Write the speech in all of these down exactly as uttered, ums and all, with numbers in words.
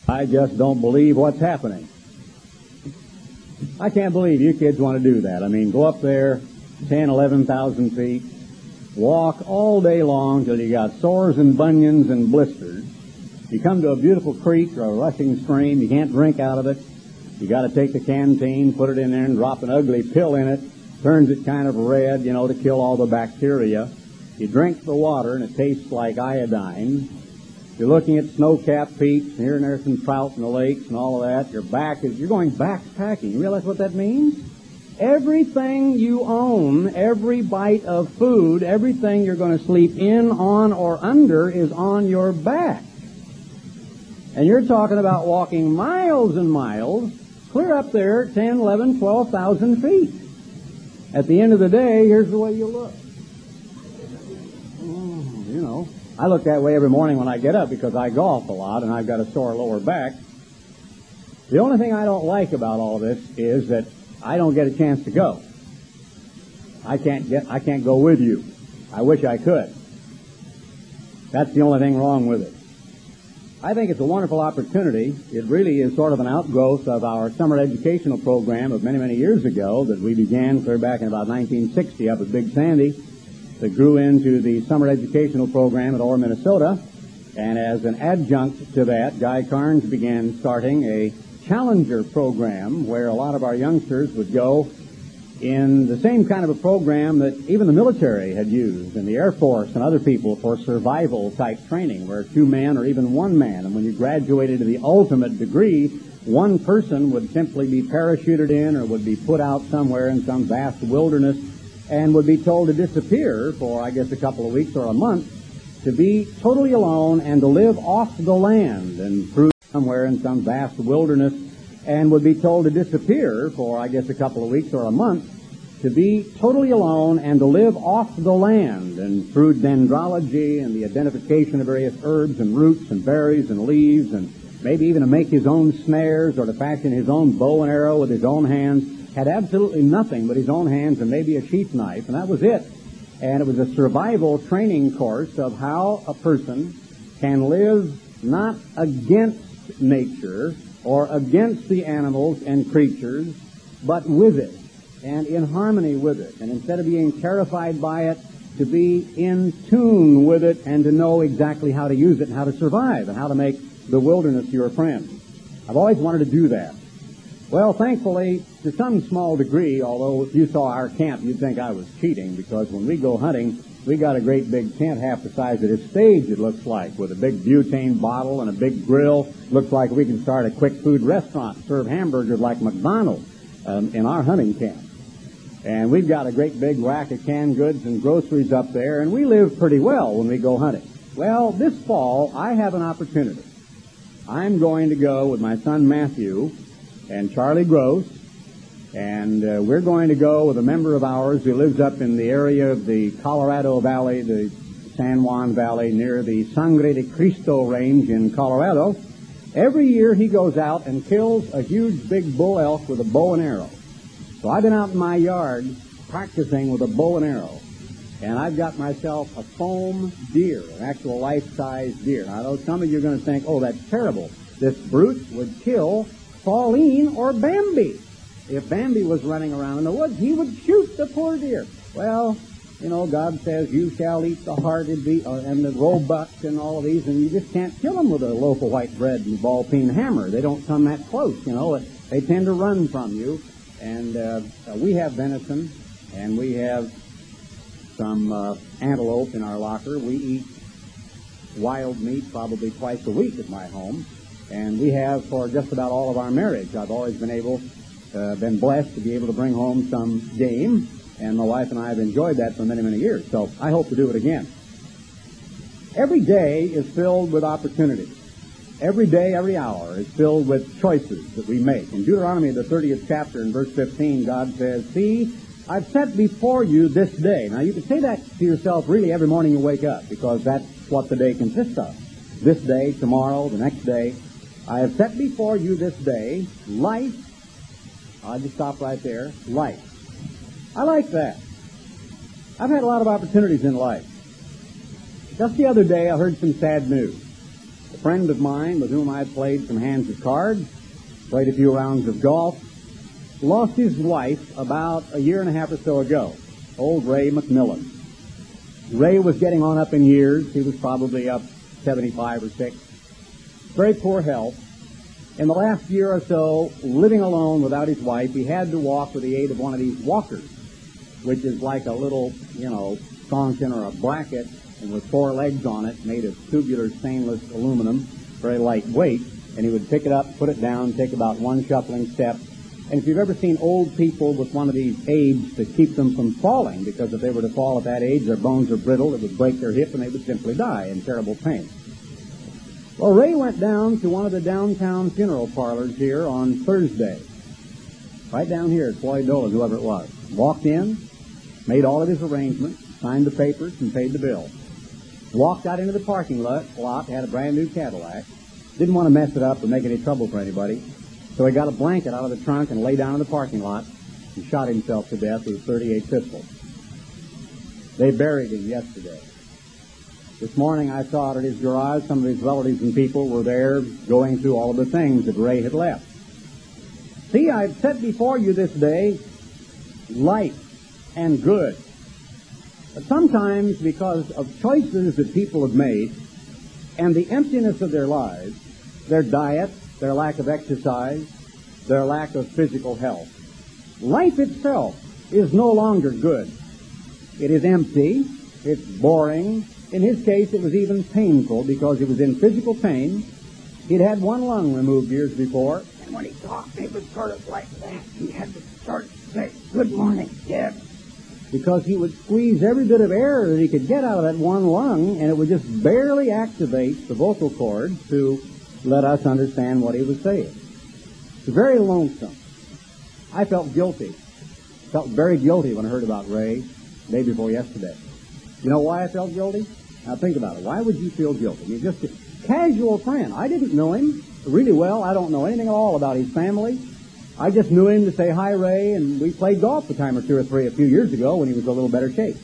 I just don't believe what's happening. I can't believe you kids want to do that. I mean, go up there, ten, eleven thousand feet, walk all day long till you got sores and bunions and blisters. You come to a beautiful creek or a rushing stream, you can't drink out of it. You got to take the canteen, put it in there, and drop an ugly pill in it. Turns it kind of red, you know, to kill all the bacteria. You drink the water, and it tastes like iodine. You're looking at snow-capped peaks, and here and there some trout in the lakes and all of that. Your back is, you're going backpacking. You realize what that means? Everything you own, every bite of food, everything you're going to sleep in, on, or under is on your back. And you're talking about walking miles and miles, clear up there, ten, eleven, twelve thousand feet. At the end of the day, here's the way you look. Oh, you know, I look that way every morning when I get up because I golf a lot and I've got a sore lower back. The only thing I don't like about all this is that I don't get a chance to go. I can't get, I can't go with you. I wish I could. That's the only thing wrong with it. I think it's a wonderful opportunity. It really is sort of an outgrowth of our summer educational program of many, many years ago that we began clear back in about nineteen sixty up at Big Sandy, that grew into the summer educational program at Orr, Minnesota. And as an adjunct to that, Guy Carnes began starting a Challenger program where a lot of our youngsters would go in the same kind of a program that even the military had used and the Air Force and other people for survival type training, where two men or even one man, and when you graduated to the ultimate degree, one person would simply be parachuted in or would be put out somewhere in some vast wilderness and would be told to disappear for, I guess, a couple of weeks or a month, to be totally alone and to live off the land and through somewhere in some vast wilderness, and would be told to disappear for, I guess, a couple of weeks or a month, to be totally alone and to live off the land, and through dendrology and the identification of various herbs and roots and berries and leaves, and maybe even to make his own snares or to fashion his own bow and arrow with his own hands, had absolutely nothing but his own hands and maybe a sheath knife, and that was it. And it was a survival training course of how a person can live not against nature or against the animals and creatures, but with it and in harmony with it. And instead of being terrified by it, to be in tune with it and to know exactly how to use it and how to survive and how to make the wilderness your friend. I've always wanted to do that. Well, thankfully, to some small degree, although if you saw our camp, you'd think I was cheating, because when we go hunting, we got a great big tent half the size of this stage, it looks like, with a big butane bottle and a big grill. Looks like we can start a quick food restaurant, serve hamburgers like McDonald's um, in our hunting camp. And we've got a great big rack of canned goods and groceries up there, and we live pretty well when we go hunting. Well, this fall, I have an opportunity. I'm going to go with my son Matthew and Charlie Gross, and uh, we're going to go with a member of ours who lives up in the area of the Colorado Valley, the San Juan Valley, near the Sangre de Cristo range in Colorado. Every year he goes out and kills a huge big bull elk with a bow and arrow. So I've been out in my yard practicing with a bow and arrow, and I've got myself a foam deer, an actual life-size deer. Now, I know some of you are going to think, oh, that's terrible. This brute would kill Pauline or Bambi. If Bambi was running around in the woods, he would shoot the poor deer. Well, you know, God says, you shall eat the heart and the, uh, and the roebuck and all of these, and you just can't kill them with a loaf of white bread and ball-peen hammer. They don't come that close, you know. They tend to run from you. And uh, we have venison, and we have some uh, antelope in our locker. We eat wild meat probably twice a week at my home. And we have for just about all of our marriage. I've always been able, uh, been blessed to be able to bring home some game, and my wife and I have enjoyed that for many, many years. So I hope to do it again. Every day is filled with opportunities. Every day, every hour is filled with choices that we make. In Deuteronomy, the thirtieth chapter, in verse fifteen, God says, see, I've set before you this day. Now, you can say that to yourself really every morning you wake up, because that's what the day consists of. This day, tomorrow, the next day. I have set before you this day life. I'll just stop right there. Life. I like that. I've had a lot of opportunities in life. Just the other day, I heard some sad news. A friend of mine with whom I had played some hands of cards, played a few rounds of golf, lost his wife about a year and a half or so ago, old Ray McMillan. Ray was getting on up in years. He was probably up seventy-five or six. Very poor health. In the last year or so, living alone without his wife, he had to walk with the aid of one of these walkers, which is like a little, you know, Tonkin or a bracket, and with four legs on it, made of tubular stainless aluminum, very lightweight, and he would pick it up, put it down, take about one shuffling step. And if you've ever seen old people with one of these aids to keep them from falling, because if they were to fall at that age, their bones are brittle, it would break their hip, and they would simply die in terrible pain. Well, Ray went down to one of the downtown funeral parlors here on Thursday, right down here at Floyd Dolan, whoever it was. Walked in, made all of his arrangements, signed the papers, and paid the bill. Walked out into the parking lot, lot, had a brand new Cadillac. Didn't want to mess it up or make any trouble for anybody. So he got a blanket out of the trunk and lay down in the parking lot and shot himself to death with a thirty-eight pistol. They buried him yesterday. This morning I saw out at his garage, some of his relatives and people were there going through all of the things that Ray had left. See, I've set before you this day light and good. But sometimes, because of choices that people have made and the emptiness of their lives, their diet, their lack of exercise, their lack of physical health, life itself is no longer good. It is empty. It's boring. In his case, it was even painful because he was in physical pain. He'd had one lung removed years before, and when he talked, it was sort of like that. He had to sort of say, "Good morning, Deb," because he would squeeze every bit of air that he could get out of that one lung, and it would just barely activate the vocal cords to let us understand what he was saying. It was very lonesome. I felt guilty. Felt very guilty when I heard about Ray the day before yesterday. You know why I felt guilty? Now think about it. Why would you feel guilty? You're just a casual friend. I didn't know him really well. I don't know anything at all about his family. I just knew him to say hi, Ray, and we played golf a time or two or three a few years ago when he was in a little better shape.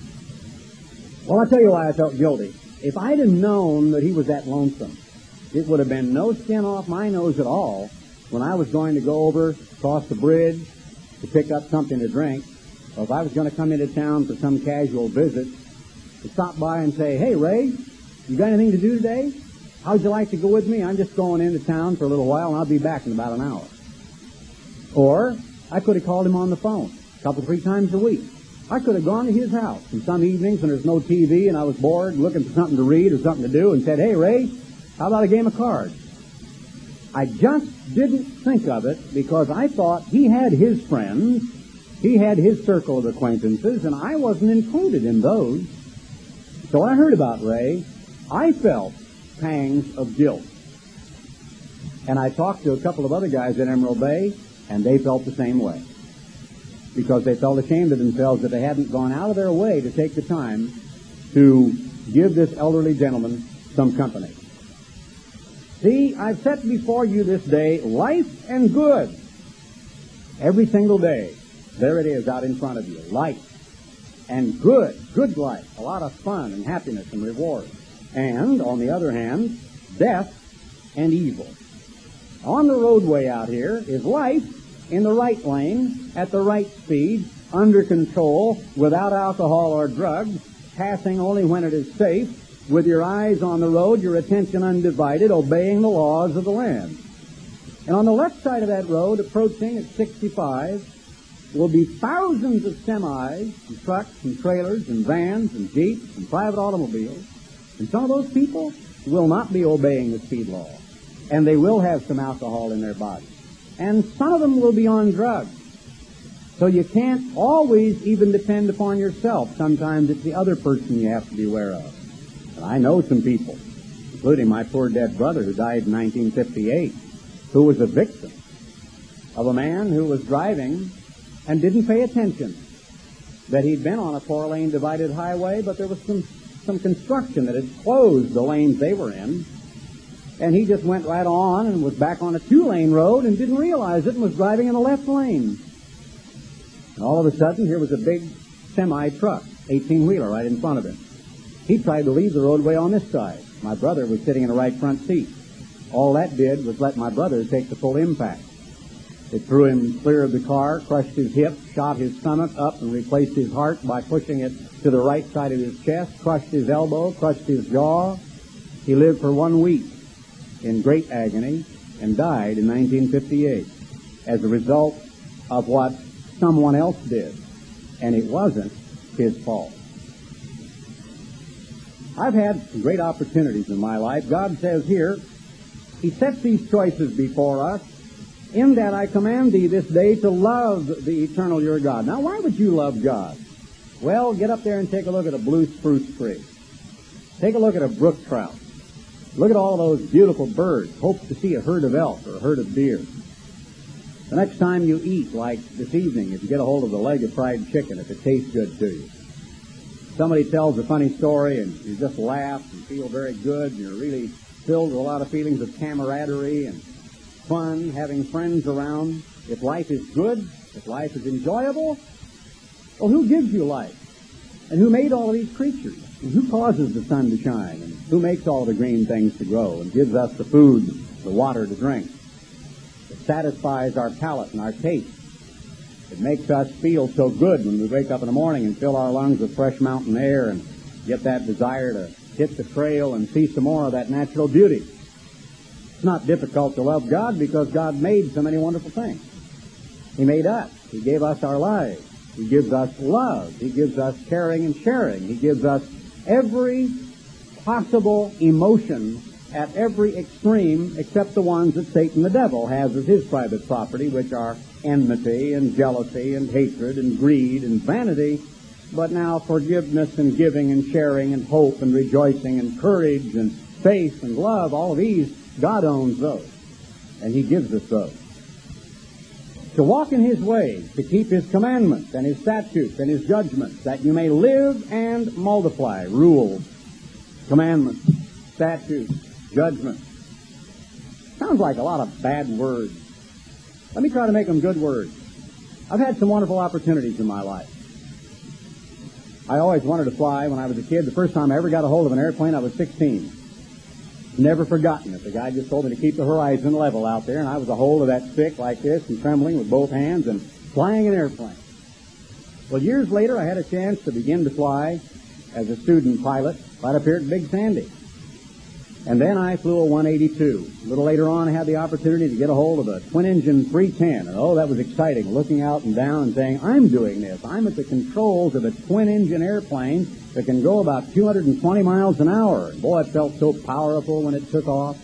Well, I'll tell you why I felt guilty. If I'd have known that he was that lonesome, it would have been no skin off my nose at all when I was going to go over, across the bridge, to pick up something to drink, or if I was going to come into town for some casual visit, to stop by and say, "Hey, Ray, you got anything to do today? How'd you like to go with me? I'm just going into town for a little while, and I'll be back in about an hour." Or I could have called him on the phone a couple, three times a week. I could have gone to his house in some evenings when there's no T V and I was bored looking for something to read or something to do and said, "Hey, Ray, how about a game of cards?" I just didn't think of it because I thought he had his friends, he had his circle of acquaintances, and I wasn't included in those. So when I heard about Ray, I felt pangs of guilt. And I talked to a couple of other guys at Emerald Bay, and they felt the same way. Because they felt ashamed of themselves that they hadn't gone out of their way to take the time to give this elderly gentleman some company. See, I've set before you this day life and good. Every single day, there it is out in front of you, life and good, good life, a lot of fun and happiness and reward. And, on the other hand, death and evil. On the roadway out here is life in the right lane, at the right speed, under control, without alcohol or drugs, passing only when it is safe, with your eyes on the road, your attention undivided, obeying the laws of the land. And on the left side of that road, approaching at sixty-five, will be thousands of semis and trucks and trailers and vans and jeeps and private automobiles. And some of those people will not be obeying the speed law. And they will have some alcohol in their bodies. And some of them will be on drugs. So you can't always even depend upon yourself. Sometimes it's the other person you have to be aware of. And I know some people, including my poor dead brother who died in nineteen fifty-eight, who was a victim of a man who was driving and didn't pay attention that he'd been on a four-lane divided highway, but there was some, some construction that had closed the lanes they were in, and he just went right on and was back on a two-lane road and didn't realize it and was driving in the left lane. And all of a sudden, here was a big semi-truck, eighteen-wheeler, right in front of him. He tried to leave the roadway on this side. My brother was sitting in the right front seat. All that did was let my brother take the full impact. It threw him clear of the car, crushed his hip, shot his stomach up, and replaced his heart by pushing it to the right side of his chest, crushed his elbow, crushed his jaw. He lived for one week in great agony and died in nineteen fifty-eight as a result of what someone else did, and it wasn't his fault. I've had some great opportunities in my life. God says here, He sets these choices before us, in that I command thee this day to love the eternal your God. Now, why would you love God? Well, get up there and take a look at a blue spruce tree. Take a look at a brook trout. Look at all those beautiful birds. Hope to see a herd of elk or a herd of deer. The next time you eat, like this evening, if you get a hold of the leg of fried chicken, if it tastes good to you. Somebody tells a funny story and you just laugh and feel very good, and you're really filled with a lot of feelings of camaraderie and fun, having friends around. If life is good, if life is enjoyable, well, who gives you life? And who made all of these creatures? And who causes the sun to shine? And who makes all the green things to grow and gives us the food, the water to drink? It satisfies our palate and our taste. It makes us feel so good when we wake up in the morning and fill our lungs with fresh mountain air and get that desire to hit the trail and see some more of that natural beauty. It's not difficult to love God because God made so many wonderful things. He made us. He gave us our lives. He gives us love. He gives us caring and sharing. He gives us every possible emotion at every extreme except the ones that Satan the devil has as his private property, which are enmity and jealousy and hatred and greed and vanity. But now forgiveness and giving and sharing and hope and rejoicing and courage and faith and love, all of these, God owns those. And He gives us those. To walk in His ways, to keep His commandments and His statutes and His judgments, that you may live and multiply. Rules, commandments, statutes, judgments. Sounds like a lot of bad words. Let me try to make them good words. I've had some wonderful opportunities in my life. I always wanted to fly when I was a kid. The first time I ever got a hold of an airplane, I was sixteen. Never forgotten it. The guy just told me to keep the horizon level out there, and I was a hold of that stick like this and trembling with both hands and flying an airplane. Well, years later, I had a chance to begin to fly as a student pilot right up here at Big Sandy. And then I flew a one eighty-two. A little later on, I had the opportunity to get a hold of a twin-engine three ten. And oh, that was exciting, looking out and down and saying, I'm doing this. I'm at the controls of a twin-engine airplane that can go about two hundred twenty miles an hour. And boy, it felt so powerful when it took off.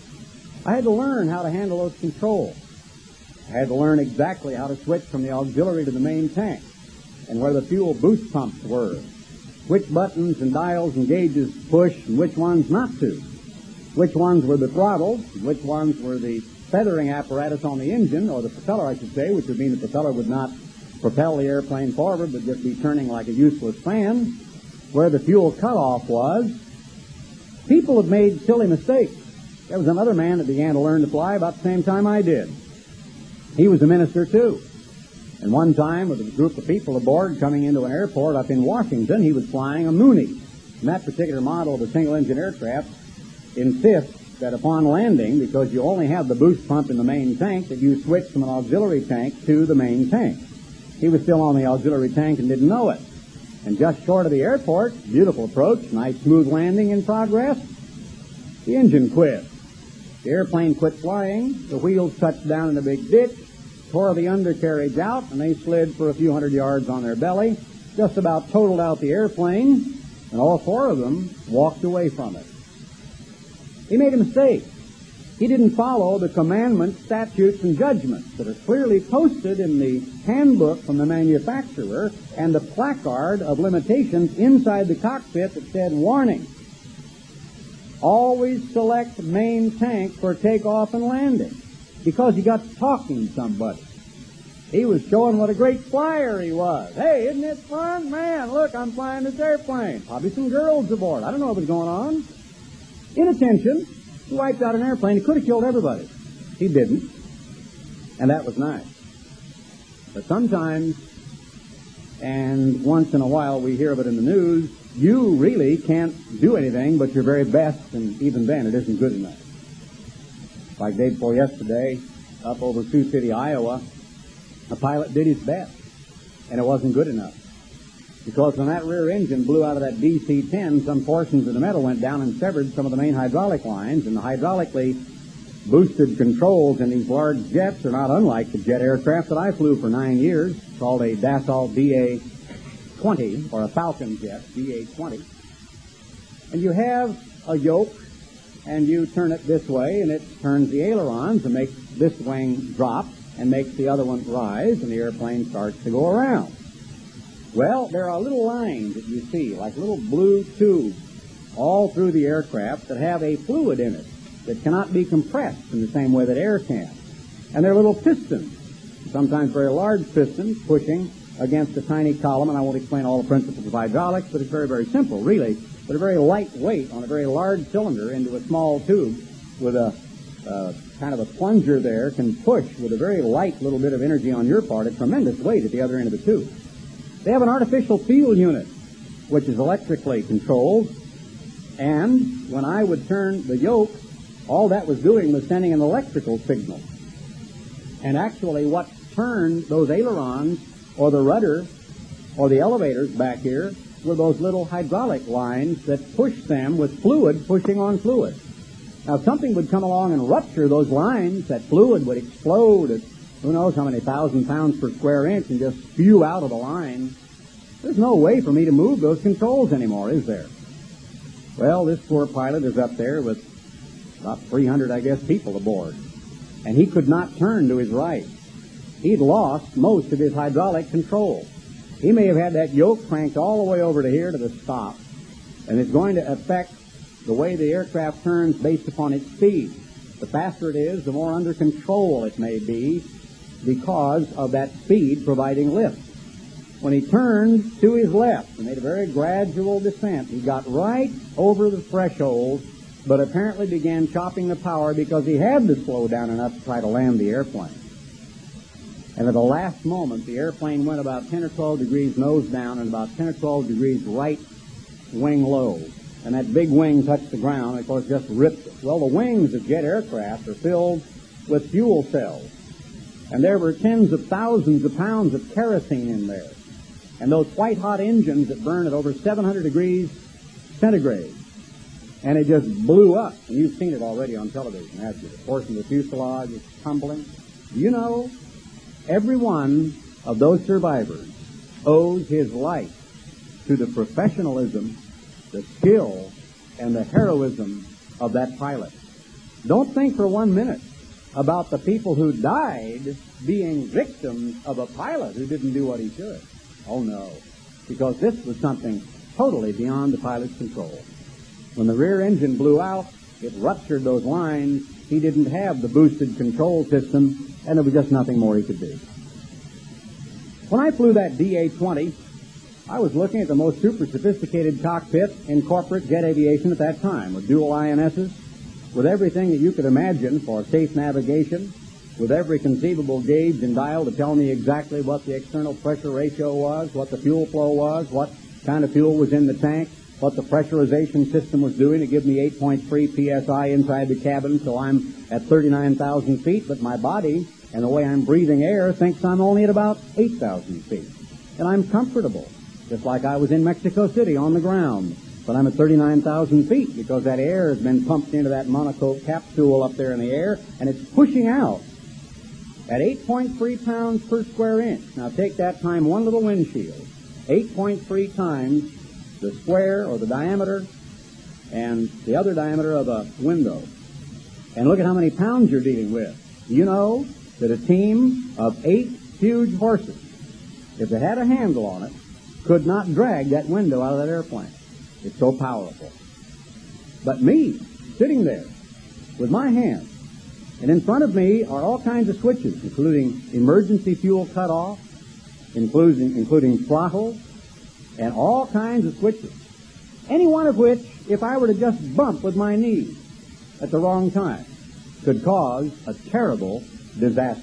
I had to learn how to handle those controls. I had to learn exactly how to switch from the auxiliary to the main tank and where the fuel boost pumps were, which buttons and dials and gauges push and which ones not to. Which ones were the throttles, which ones were the feathering apparatus on the engine, or the propeller, I should say, which would mean the propeller would not propel the airplane forward, but just be turning like a useless fan, where the fuel cutoff was. People have made silly mistakes. There was another man that began to learn to fly about the same time I did. He was a minister, too. And one time, with a group of people aboard coming into an airport up in Washington, he was flying a Mooney. And that particular model of a single-engine aircraft insists that upon landing, because you only have the boost pump in the main tank, that you switch from an auxiliary tank to the main tank. He was still on the auxiliary tank and didn't know it. And just short of the airport, beautiful approach, nice smooth landing in progress, the engine quit. The airplane quit flying, the wheels touched down in a big ditch, tore the undercarriage out, and they slid for a few hundred yards on their belly, just about totaled out the airplane, and all four of them walked away from it. He made a mistake. He didn't follow the commandments, statutes, and judgments that are clearly posted in the handbook from the manufacturer and the placard of limitations inside the cockpit that said, warning, always select main tank for takeoff and landing, because he got talking to somebody. He was showing what a great flyer he was. Hey, isn't it fun? Man, look, I'm flying this airplane. Probably some girls aboard. I don't know what was going on. Inattention, he wiped out an airplane. He could have killed everybody. He didn't. And that was nice. But sometimes, and once in a while we hear of it in the news, you really can't do anything but your very best, and even then it isn't good enough. Like day before yesterday, up over Sioux City, Iowa, a pilot did his best, and it wasn't good enough. Because when that rear engine blew out of that D C ten, some portions of the metal went down and severed some of the main hydraulic lines, and the hydraulically boosted controls in these large jets are not unlike the jet aircraft that I flew for nine years, called a Dassault D A twenty, or a Falcon jet, D A twenty. And you have a yoke, and you turn it this way, and it turns the ailerons and makes this wing drop and makes the other one rise, and the airplane starts to go around. Well, there are little lines that you see, like little blue tubes, all through the aircraft that have a fluid in it that cannot be compressed in the same way that air can. And they're little pistons, sometimes very large pistons, pushing against a tiny column, and I won't explain all the principles of hydraulics, but it's very, very simple, really. But a very light weight on a very large cylinder into a small tube with a uh, kind of a plunger there can push with a very light little bit of energy on your part a tremendous weight at the other end of the tube. They have an artificial fuel unit, which is electrically controlled, and when I would turn the yoke, all that was doing was sending an electrical signal. And actually what turned those ailerons or the rudder or the elevators back here were those little hydraulic lines that pushed them with fluid pushing on fluid. Now, if something would come along and rupture those lines, that fluid would explode at who knows how many thousand pounds per square inch and just spew out of the line. There's no way for me to move those controls anymore, is there? Well, this poor pilot is up there with about three hundred, I guess, people aboard, and he could not turn to his right. He'd lost most of his hydraulic control. He may have had that yoke cranked all the way over to here to the stop, and it's going to affect the way the aircraft turns based upon its speed. The faster it is, the more under control it may be because of that speed providing lift. When he turned to his left and made a very gradual descent, he got right over the threshold, but apparently began chopping the power because he had to slow down enough to try to land the airplane. And at the last moment, the airplane went about ten or twelve degrees nose down and about ten or twelve degrees right wing low. And that big wing touched the ground and, of course, just ripped it. Well, the wings of jet aircraft are filled with fuel cells. And there were tens of thousands of pounds of kerosene in there. And those white-hot engines that burn at over seven hundred degrees centigrade. And it just blew up. And you've seen it already on television, haven't you? The portion of the fuselage is tumbling. You know, every one of those survivors owes his life to the professionalism, the skill, and the heroism of that pilot. Don't think for one minute about the people who died being victims of a pilot who didn't do what he should. Oh, no, because this was something totally beyond the pilot's control. When the rear engine blew out, it ruptured those lines. He didn't have the boosted control system, and there was just nothing more he could do. When I flew that D A twenty, I was looking at the most super sophisticated cockpit in corporate jet aviation at that time, with dual I N Ss, with everything that you could imagine for safe navigation, with every conceivable gauge and dial to tell me exactly what the external pressure ratio was, what the fuel flow was, what kind of fuel was in the tank, what the pressurization system was doing to give me eight point three P S I inside the cabin so I'm at thirty-nine thousand feet, but my body and the way I'm breathing air thinks I'm only at about eight thousand feet. And I'm comfortable, just like I was in Mexico City on the ground. But I'm at thirty-nine thousand feet because that air has been pumped into that monocoque capsule up there in the air, and it's pushing out at eight point three pounds per square inch. Now take that time one little windshield, eight point three times the square or the diameter and the other diameter of a window. And look at how many pounds you're dealing with. You know that a team of eight huge horses, if they had a handle on it, could not drag that window out of that airplane. It's so powerful. But me, sitting there with my hands, and in front of me are all kinds of switches, including emergency fuel cutoff, including, including throttle, and all kinds of switches. Any one of which, if I were to just bump with my knee at the wrong time, could cause a terrible disaster.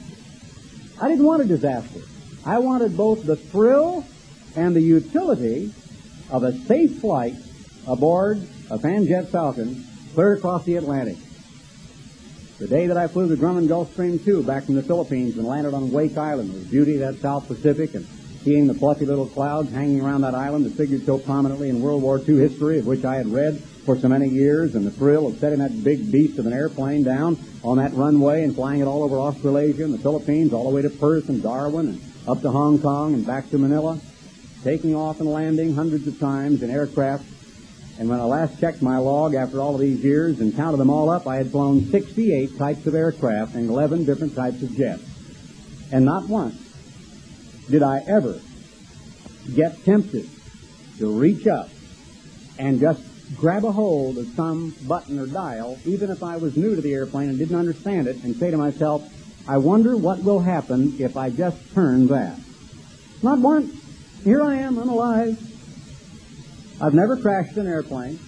I didn't want a disaster. I wanted both the thrill and the utility of a safe flight aboard a Fanjet Falcon clear across the Atlantic. The day that I flew the Grumman Gulfstream two back from the Philippines and landed on Wake Island with the beauty of that South Pacific and seeing the fluffy little clouds hanging around that island that figured so prominently in World War Two history, of which I had read for so many years, and the thrill of setting that big beast of an airplane down on that runway and flying it all over Australasia and the Philippines, all the way to Perth and Darwin and up to Hong Kong and back to Manila, taking off and landing hundreds of times in aircraft. And when I last checked my log after all of these years and counted them all up, I had flown sixty-eight types of aircraft and eleven different types of jets. And not once did I ever get tempted to reach up and just grab a hold of some button or dial, even if I was new to the airplane and didn't understand it, and say to myself, I wonder what will happen if I just turn that. Not once. Here I am, I'm alive. I've never crashed an airplane,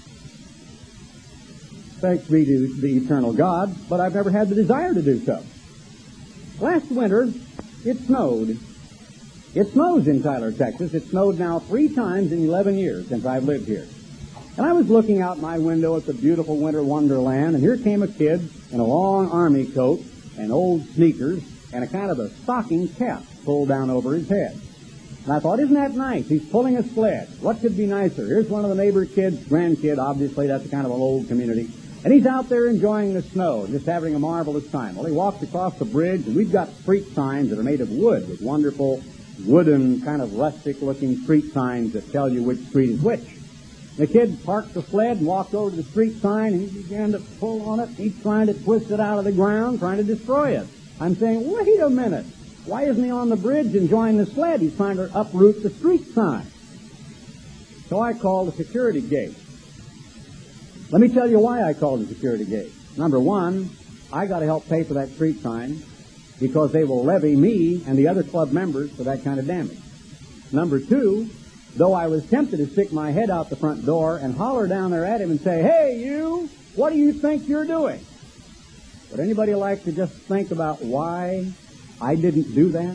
thanks be to the eternal God, but I've never had the desire to do so. Last winter, it snowed. It snows in Tyler, Texas. It snowed now three times in eleven years since I've lived here. And I was looking out my window at the beautiful winter wonderland, and here came a kid in a long army coat and old sneakers and a kind of a stocking cap pulled down over his head. And I thought, isn't that nice? He's pulling a sled. What could be nicer? Here's one of the neighbor kids, grandkid, obviously, that's kind of an old community. And he's out there enjoying the snow, just having a marvelous time. Well, he walks across the bridge, and we've got street signs that are made of wood, with wonderful wooden, kind of rustic-looking street signs that tell you which street is which. The kid parked the sled and walked over to the street sign, and he began to pull on it. He's trying to twist it out of the ground, trying to destroy it. I'm saying, wait a minute. Why isn't he on the bridge enjoying the sled? He's trying to uproot the street sign. So I called the security gate. Let me tell you why I called the security gate. Number one, I got to help pay for that street sign because they will levy me and the other club members for that kind of damage. Number two, though I was tempted to stick my head out the front door and holler down there at him and say, hey, you, what do you think you're doing? Would anybody like to just think about why I didn't do that?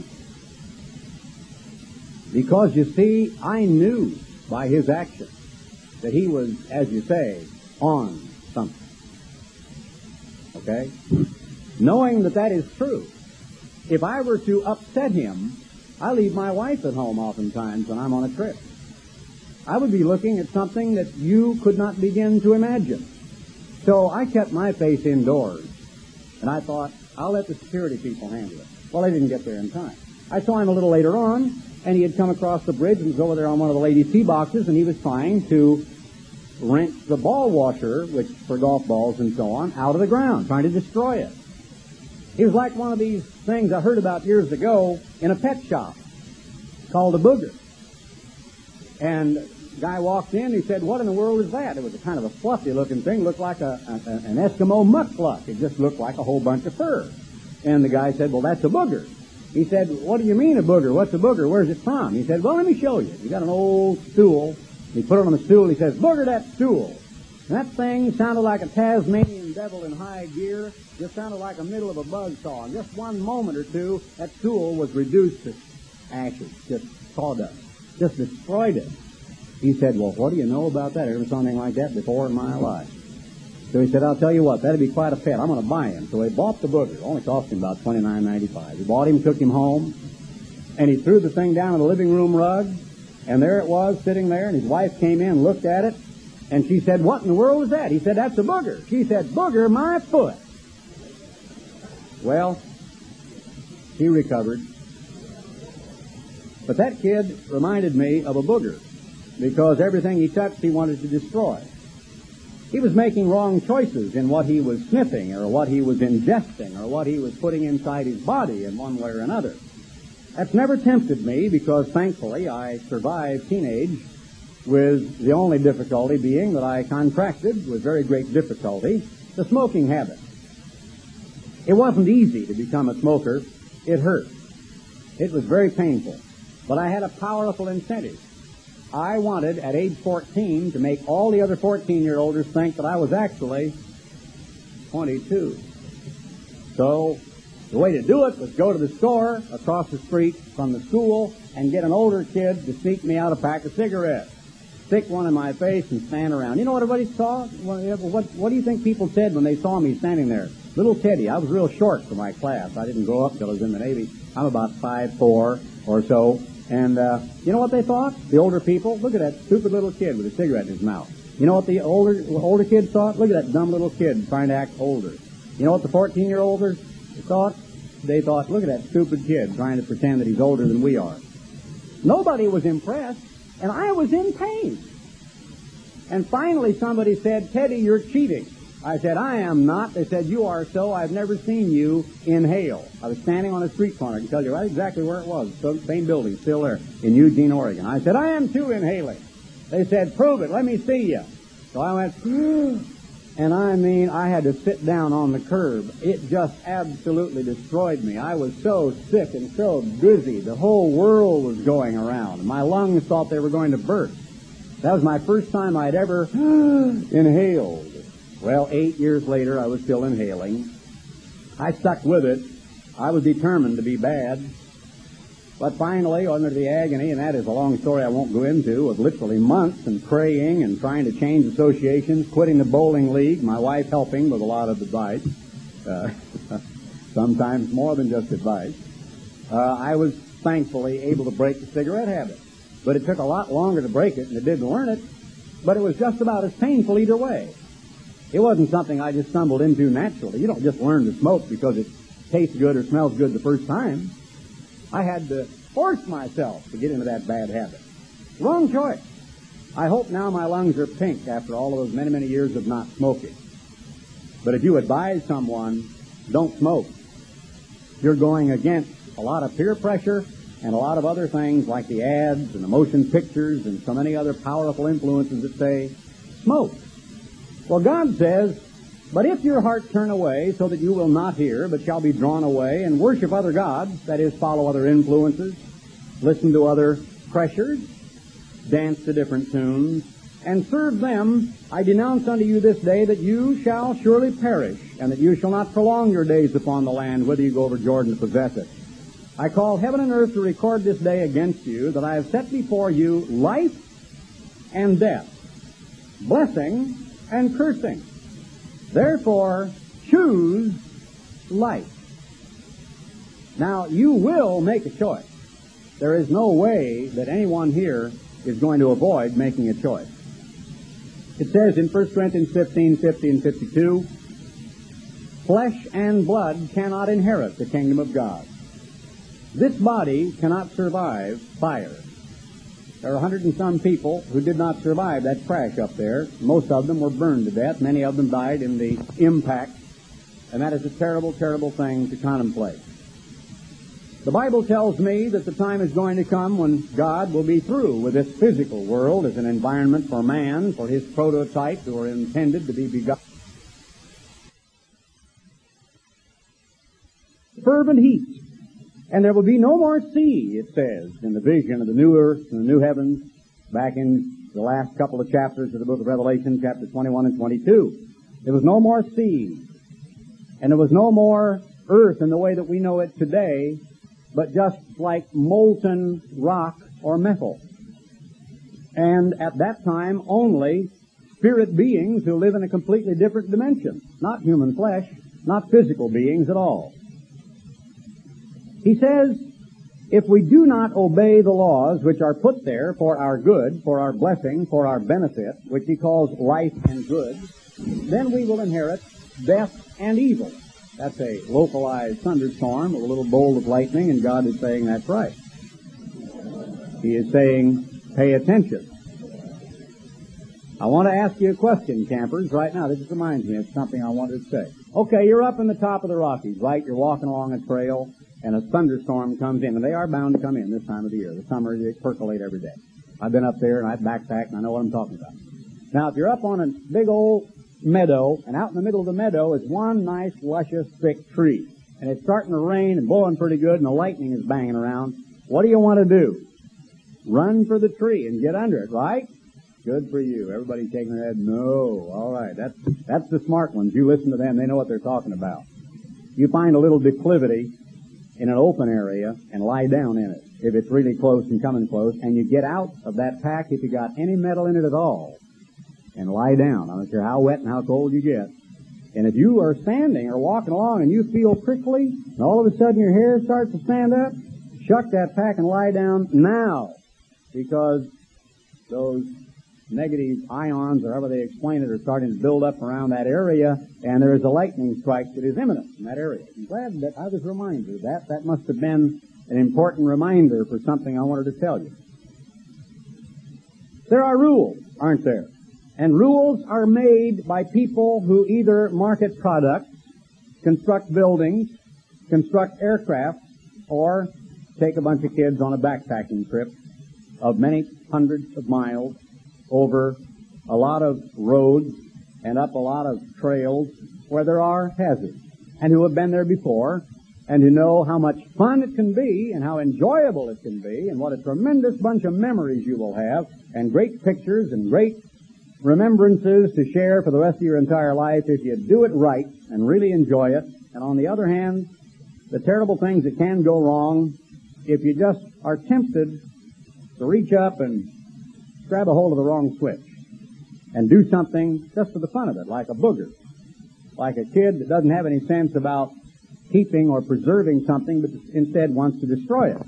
Because, you see, I knew by his action that he was, as you say, on something. Okay? Knowing that that is true, if I were to upset him, I leave my wife at home oftentimes when I'm on a trip. I would be looking at something that you could not begin to imagine. So I kept my face indoors, and I thought, I'll let the security people handle it. Well, they didn't get there in time. I saw him a little later on, and he had come across the bridge and was over there on one of the ladies' tee boxes, and he was trying to wrench the ball washer, which for golf balls and so on, out of the ground, trying to destroy it. He was like one of these things I heard about years ago in a pet shop called a booger. And the guy walked in, he said, what in the world is that? It was a kind of a fluffy-looking thing, looked like a, a, an Eskimo muckluck. It just looked like a whole bunch of fur. And the guy said, well, that's a booger. He said, what do you mean a booger? What's a booger? Where's it from? He said, well, let me show you. He got an old stool. He put it on the stool. He says, booger that stool. And that thing sounded like a Tasmanian devil in high gear. Just sounded like the middle of a buzzsaw. In just one moment or two, that stool was reduced to ashes, just sawdust, just destroyed it. He said, well, what do you know about that? I never saw anything like that before in my life. So he said, I'll tell you what, that'd be quite a pet. I'm going to buy him. So he bought the booger. It only cost him about twenty-nine ninety-five. He bought him, took him home, and he threw the thing down on the living room rug, and there it was sitting there, and his wife came in and looked at it, and she said, what in the world is that? He said, that's a booger. She said, booger my foot. Well, he recovered. But that kid reminded me of a booger because everything he touched he wanted to destroy. He was making wrong choices in what he was sniffing or what he was ingesting or what he was putting inside his body in one way or another. That's never tempted me because, thankfully, I survived teenage with the only difficulty being that I contracted, with very great difficulty, the smoking habit. It wasn't easy to become a smoker. It hurt. It was very painful. But I had a powerful incentive. I wanted, at age fourteen, to make all the other fourteen-year-olds think that I was actually twenty-two. So the way to do it was go to the store across the street from the school and get an older kid to sneak me out a pack of cigarettes. stick one in my face and stand around. You know what everybody saw? What, what, what do you think people said when they saw me standing there? Little Teddy. I was real short for my class. I didn't grow up till I was in the Navy. I'm about five four or so. And uh, you know what they thought? The older people, look at that stupid little kid with a cigarette in his mouth. You know what the older older kids thought? Look at that dumb little kid trying to act older. You know what the fourteen-year-olders thought? They thought, look at that stupid kid trying to pretend that he's older than we are. Nobody was impressed, and I was in pain. And finally somebody said, Teddy, you're cheating. I said, I am not. They said, you are so. I've never seen you inhale. I was standing on a street corner. I can tell you right exactly where it was. The same building, still there, in Eugene, Oregon. I said, I am too inhaling. They said, prove it. Let me see you. So I went, and I mean, I had to sit down on the curb. It just absolutely destroyed me. I was so sick and so dizzy. The whole world was going around. My lungs thought they were going to burst. That was my first time I'd ever inhaled. Well, eight years later, I was still inhaling. I stuck with it. I was determined to be bad. But finally, under the agony, and that is a long story I won't go into, of literally months and praying and trying to change associations, quitting the bowling league, my wife helping with a lot of advice, uh, sometimes more than just advice, uh, I was thankfully able to break the cigarette habit. But it took a lot longer to break it than it did to learn it, but it was just about as painful either way. It wasn't something I just stumbled into naturally. You don't just learn to smoke because it tastes good or smells good the first time. I had to force myself to get into that bad habit. Wrong choice. I hope now my lungs are pink after all of those many, many years of not smoking. But if you advise someone, don't smoke, you're going against a lot of peer pressure and a lot of other things like the ads and the motion pictures and so many other powerful influences that say, smoke. Well, God says, but if your heart turn away so that you will not hear, but shall be drawn away and worship other gods, that is, follow other influences, listen to other pressures, dance to different tunes, and serve them, I denounce unto you this day that you shall surely perish, and that you shall not prolong your days upon the land, whether you go over Jordan to possess it. I call heaven and earth to record this day against you, that I have set before you life and death, blessing and cursing. Therefore, choose life. Now, you will make a choice. There is no way that anyone here is going to avoid making a choice. It says in First Corinthians fifteen, fifty and fifty-two, flesh and blood cannot inherit the kingdom of God. This body cannot survive fire. There are a hundred and some people who did not survive that crash up there. Most of them were burned to death. Many of them died in the impact. And that is a terrible, terrible thing to contemplate. The Bible tells me that the time is going to come when God will be through with this physical world as an environment for man, for his prototypes who are intended to be begotten. Fervent heat. And there will be no more sea, it says, in the vision of the new earth and the new heavens, back in the last couple of chapters of the book of Revelation, chapter twenty-one and twenty-two. There was no more sea, and there was no more earth in the way that we know it today, but just like molten rock or metal. And at that time, only spirit beings who live in a completely different dimension, not human flesh, not physical beings at all. He says, if we do not obey the laws which are put there for our good, for our blessing, for our benefit, which he calls life and good, then we will inherit death and evil. That's a localized thunderstorm with a little bolt of lightning, and God is saying that's right. He is saying, pay attention. I want to ask you a question, campers, right now. This just reminds me of something I wanted to say. Okay, you're up in the top of the Rockies, right? You're walking along a trail, and a thunderstorm comes in, and they are bound to come in this time of the year. The summer, they percolate every day. I've been up there, and I've backpacked, and I know what I'm talking about. Now, if you're up on a big old meadow, and out in the middle of the meadow is one nice, luscious, thick tree, and it's starting to rain and blowing pretty good, and the lightning is banging around, what do you want to do? Run for the tree and get under it, right? Good for you. Everybody shaking their head, no. All right, that's, that's the smart ones. You listen to them, they know what they're talking about. You find a little declivity, in an open area and lie down in it if it's really close and coming close, and you get out of that pack if you got any metal in it at all and lie down. I don't care how wet and how cold you get. And if you are standing or walking along and you feel prickly and all of a sudden your hair starts to stand up, shuck that pack and lie down now, because those negative ions, or however they explain it, are starting to build up around that area, and there is a lightning strike that is imminent in that area. I'm glad that I was reminded of that. That must have been an important reminder for something I wanted to tell you. There are rules, aren't there? And rules are made by people who either market products, construct buildings, construct aircraft, or take a bunch of kids on a backpacking trip of many hundreds of miles over a lot of roads and up a lot of trails where there are hazards, and who have been there before, and who know how much fun it can be and how enjoyable it can be and what a tremendous bunch of memories you will have and great pictures and great remembrances to share for the rest of your entire life if you do it right and really enjoy it. And on the other hand, the terrible things that can go wrong if you just are tempted to reach up and grab a hold of the wrong switch and do something just for the fun of it, like a booger, like a kid that doesn't have any sense about keeping or preserving something, but instead wants to destroy it.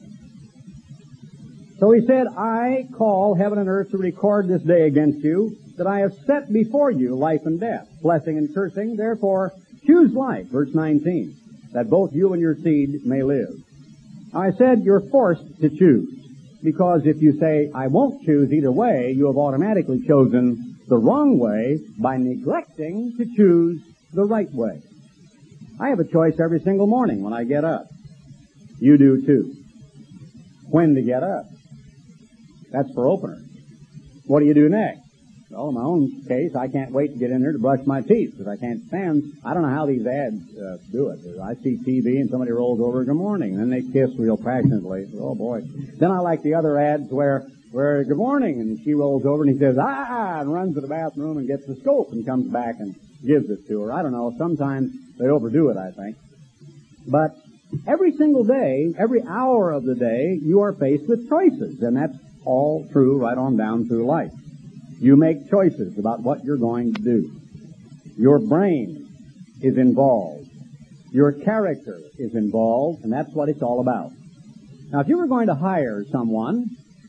So he said, I call heaven and earth to record this day against you, that I have set before you life and death, blessing and cursing. Therefore, choose life, verse nineteen, that both you and your seed may live. Now, I said you're forced to choose, because if you say, I won't choose either way, you have automatically chosen the wrong way by neglecting to choose the right way. I have a choice every single morning when I get up. You do too. When to get up. That's for openers. What do you do next? Well, in my own case, I can't wait to get in there to brush my teeth, because I can't stand, I don't know how these ads uh, do it. I see T V and somebody rolls over, good morning, and then they kiss real passionately. Oh, boy. Then I like the other ads where, where good morning, and she rolls over and he says, ah, and runs to the bathroom and gets the scope and comes back and gives it to her. I don't know, sometimes they overdo it, I think. But every single day, every hour of the day, you are faced with choices, and that's all true right on down through life. You make choices about what you're going to do. Your brain is involved. Your character is involved, and that's what it's all about. Now, if you were going to hire someone,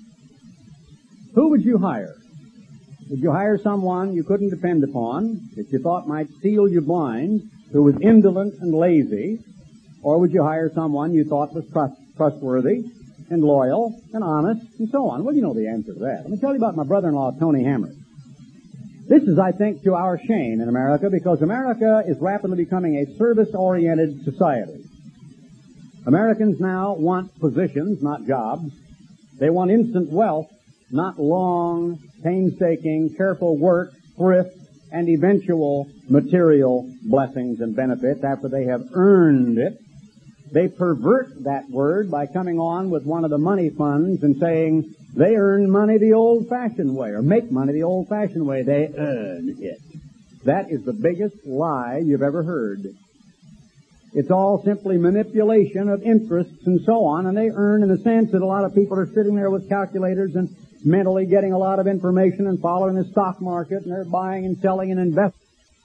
who would you hire? Would you hire someone you couldn't depend upon, that you thought might steal you blind, who was indolent and lazy, or would you hire someone you thought was trust, trustworthy and loyal and honest and so on? Well, you know the answer to that. Let me tell you about my brother-in-law, Tony Hammer. This is, I think, to our shame in America, because America is rapidly becoming a service-oriented society. Americans now want positions, not jobs. They want instant wealth, not long, painstaking, careful work, thrift, and eventual material blessings and benefits after they have earned it. They pervert that word by coming on with one of the money funds and saying they earn money the old-fashioned way, or make money the old-fashioned way. They earn it. That is the biggest lie you've ever heard. It's all simply manipulation of interests and so on, and they earn in the sense that a lot of people are sitting there with calculators and mentally getting a lot of information and following the stock market, and they're buying and selling and investing.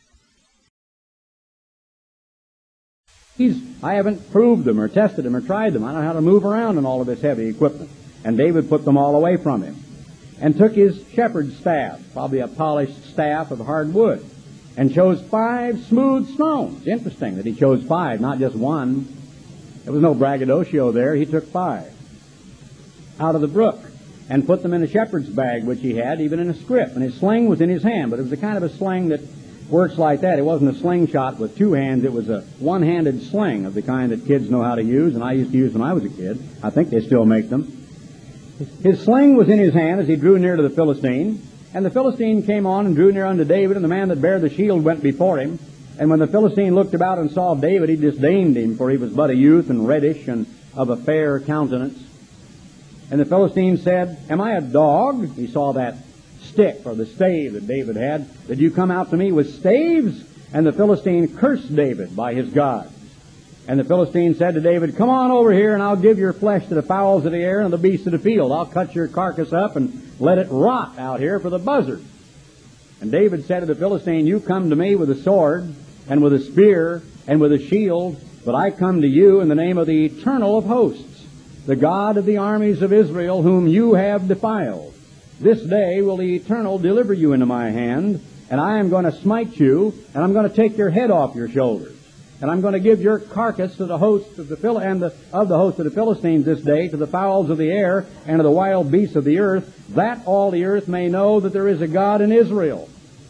He's, I haven't proved them or tested them or tried them. I don't know how to move around in all of this heavy equipment. And David put them all away from him and took his shepherd's staff, probably a polished staff of hard wood, and chose five smooth stones. Interesting that he chose five, not just one. There was no braggadocio there. He took five out of the brook and put them in a shepherd's bag, which he had, even in a scrip. And his sling was in his hand, but it was the kind of a sling that works like that. It wasn't a slingshot with two hands. It was a one-handed sling of the kind that kids know how to use, and I used to use when I was a kid. I think they still make them. His sling was in his hand as he drew near to the Philistine, and the Philistine came on and drew near unto David, and the man that bare the shield went before him. And when the Philistine looked about and saw David, he disdained him, for he was but a youth and reddish and of a fair countenance. And the Philistine said, Am I a dog? He saw that stick or the stave that David had. Did you come out to me with staves? And the Philistine cursed David by his gods. And the Philistine said to David, "Come on over here, and I'll give your flesh to the fowls of the air and the beasts of the field. I'll cut your carcass up and let it rot out here for the buzzards." And David said to the Philistine, "You come to me with a sword and with a spear and with a shield, but I come to you in the name of the Eternal of hosts, the God of the armies of Israel, whom you have defiled. This day will the Eternal deliver you into my hand, and I am going to smite you, and I'm going to take your head off your shoulders. And I'm going to give your carcass to the hosts of the Phil- and the, of the hosts of the Philistines this day, to the fowls of the air and to the wild beasts of the earth, that all the earth may know that there is a God in Israel.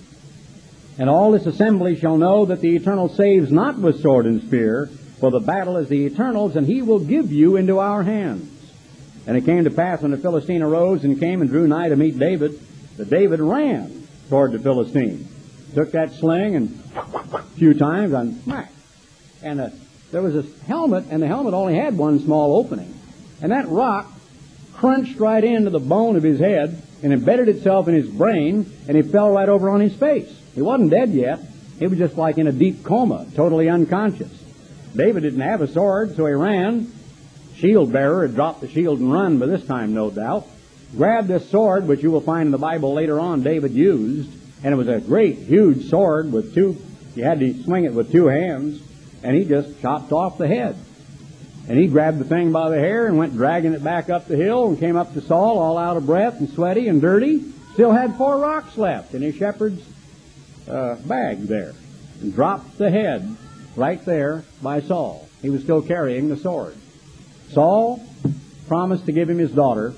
And all this assembly shall know that the Eternal saves not with sword and spear, for the battle is the Eternal's, and he will give you into our hands." And it came to pass when the Philistine arose and came and drew nigh to meet David, that David ran toward the Philistine, took that sling and a few times and smack. And uh, there was this helmet, and the helmet only had one small opening. And that rock crunched right into the bone of his head and embedded itself in his brain, and he fell right over on his face. He wasn't dead yet. He was just like in a deep coma, totally unconscious. David didn't have a sword, so he ran. Shield bearer had dropped the shield and run by this time, no doubt. Grabbed this sword, which you will find in the Bible later on David used, and it was a great, huge sword with two, you had to swing it with two hands. And he just chopped off the head. And he grabbed the thing by the hair and went dragging it back up the hill and came up to Saul all out of breath and sweaty and dirty. Still had four rocks left in his shepherd's uh, bag there. And dropped the head right there by Saul. He was still carrying the sword. Saul promised to give him his daughter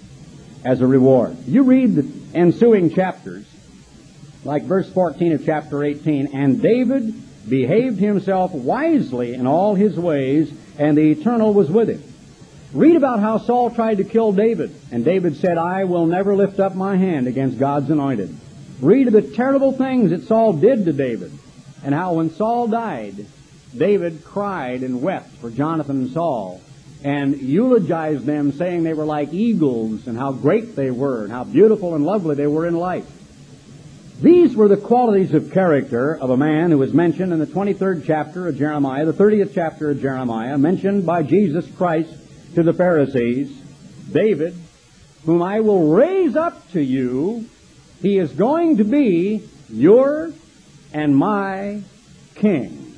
as a reward. You read the ensuing chapters, like verse fourteen of chapter eighteen, and David behaved himself wisely in all his ways, and the Eternal was with him. Read about how Saul tried to kill David, and David said, "I will never lift up my hand against God's anointed." Read of the terrible things that Saul did to David, and how when Saul died, David cried and wept for Jonathan and Saul, and eulogized them, saying they were like eagles, and how great they were, and how beautiful and lovely they were in life. These were the qualities of character of a man who was mentioned in the twenty-third chapter of Jeremiah, the thirtieth chapter of Jeremiah, mentioned by Jesus Christ to the Pharisees. David, whom I will raise up to you, he is going to be your and my king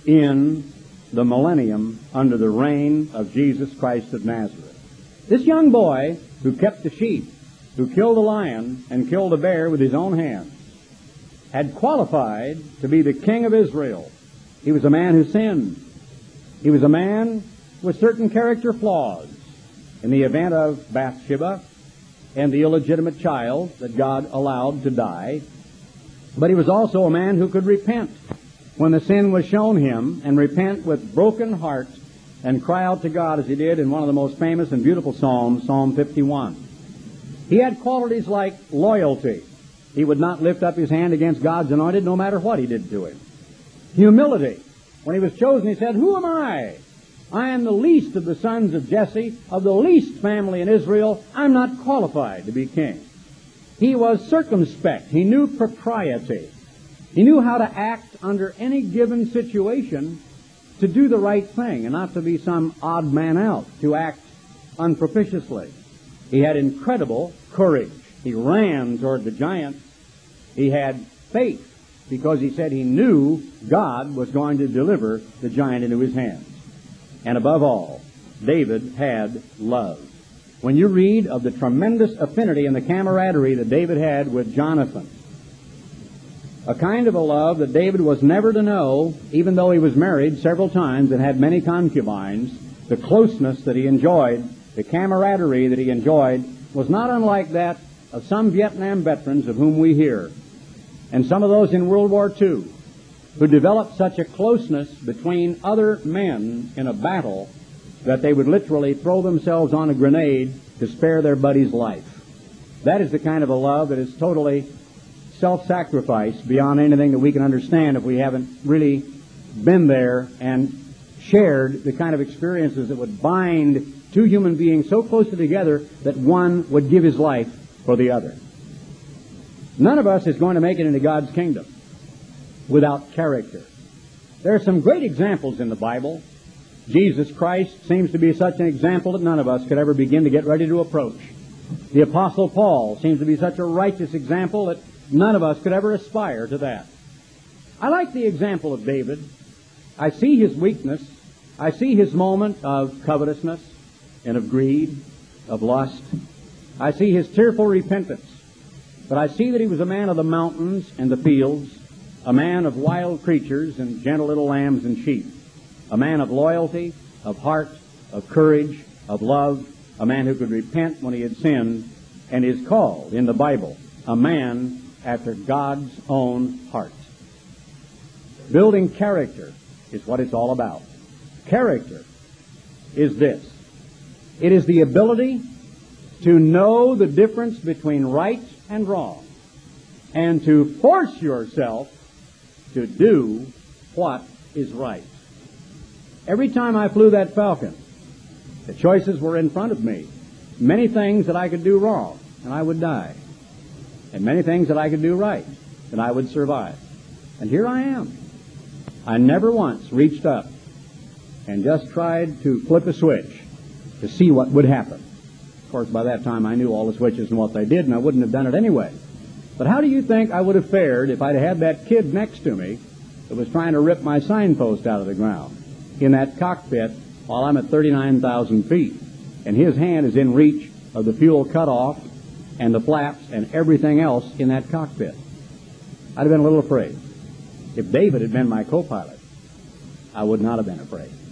in the millennium under the reign of Jesus Christ of Nazareth. This young boy who kept the sheep, who killed a lion and killed a bear with his own hands, had qualified to be the king of Israel. He was a man who sinned. He was a man with certain character flaws in the event of Bathsheba and the illegitimate child that God allowed to die. But he was also a man who could repent when the sin was shown him, and repent with broken heart and cry out to God as he did in one of the most famous and beautiful psalms, Psalm fifty-one. He had qualities like loyalty. He would not lift up his hand against God's anointed no matter what he did to him. Humility. When he was chosen, he said, "Who am I? I am the least of the sons of Jesse, of the least family in Israel. I'm not qualified to be king." He was circumspect. He knew propriety. He knew how to act under any given situation to do the right thing and not to be some odd man out, to act unpropitiously. He had incredible courage. He ran toward the giant. He had faith because he said he knew God was going to deliver the giant into his hands. And above all, David had love. When you read of the tremendous affinity and the camaraderie that David had with Jonathan, a kind of a love that David was never to know, even though he was married several times and had many concubines, the closeness that he enjoyed, the camaraderie that he enjoyed, was not unlike that of some Vietnam veterans of whom we hear, and some of those in World War Two, who developed such a closeness between other men in a battle that they would literally throw themselves on a grenade to spare their buddy's life. That is the kind of a love that is totally self-sacrifice beyond anything that we can understand if we haven't really been there and shared the kind of experiences that would bind two human beings so closely together that one would give his life for the other. None of us is going to make it into God's kingdom without character. There are some great examples in the Bible Jesus Christ seems to be such an example that none of us could ever begin to get ready to approach. The Apostle Paul seems to be such a righteous example that none of us could ever aspire to that. I like the example of David. I see his weakness. I see his moment of covetousness and of greed, of lust. I see his tearful repentance. But I see that he was a man of the mountains and the fields, a man of wild creatures and gentle little lambs and sheep, a man of loyalty, of heart, of courage, of love, a man who could repent when he had sinned, and is called in the Bible a man after God's own heart. Building character is what it's all about. Character is this. It is the ability to know the difference between right and wrong, and to force yourself to do what is right. Every time I flew that Falcon, the choices were in front of me. Many things that I could do wrong, and I would die. And many things that I could do right, and I would survive. And here I am. I never once reached up and just tried to flip a switch to see what would happen. Of course, by that time I knew all the switches and what they did, and I wouldn't have done it anyway. But how do you think I would have fared if I'd had that kid next to me that was trying to rip my signpost out of the ground in that cockpit while I'm at thirty-nine thousand feet, and his hand is in reach of the fuel cutoff and the flaps and everything else in that cockpit? I'd have been a little afraid. If David had been my co-pilot, I would not have been afraid.